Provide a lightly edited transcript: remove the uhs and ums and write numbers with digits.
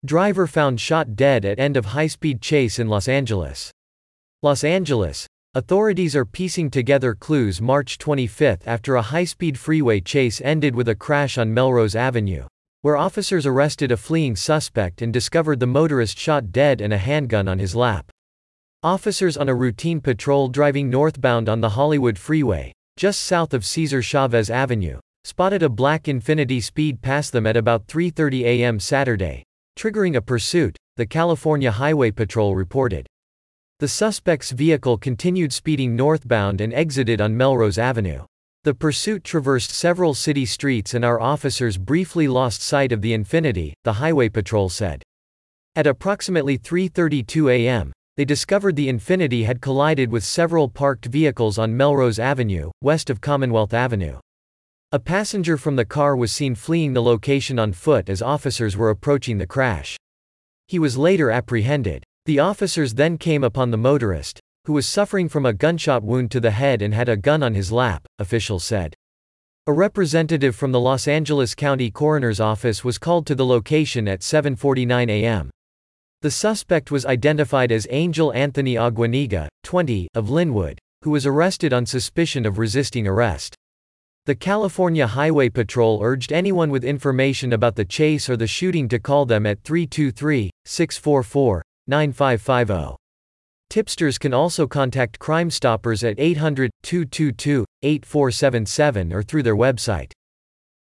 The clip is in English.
Driver found shot dead at end of high-speed chase in Los Angeles. Los Angeles. Authorities are piecing together clues March 25 after a high-speed freeway chase ended with a crash on Melrose Avenue, where officers arrested a fleeing suspect and discovered the motorist shot dead and a handgun on his lap. Officers on a routine patrol driving northbound on the Hollywood Freeway, just south of Cesar Chavez Avenue, spotted a black Infiniti speed past them at about 3:30 a.m. Saturday, triggering a pursuit, the California Highway Patrol reported. The suspect's vehicle continued speeding northbound and exited on Melrose Avenue. The pursuit traversed several city streets and our officers briefly lost sight of the Infiniti, the Highway Patrol said. At approximately 3:32 a.m., they discovered the Infiniti had collided with several parked vehicles on Melrose Avenue, west of Commonwealth Avenue. A passenger from the car was seen fleeing the location on foot as officers were approaching the crash. He was later apprehended. The officers then came upon the motorist, who was suffering from a gunshot wound to the head and had a gun on his lap, officials said. A representative from the Los Angeles County Coroner's Office was called to the location at 7:49 a.m. The suspect was identified as Angel Anthony Aguaniga, 20, of Linwood, who was arrested on suspicion of resisting arrest. The California Highway Patrol urged anyone with information about the chase or the shooting to call them at 323-644-9550. Tipsters can also contact Crime Stoppers at 800-222-8477 or through their website.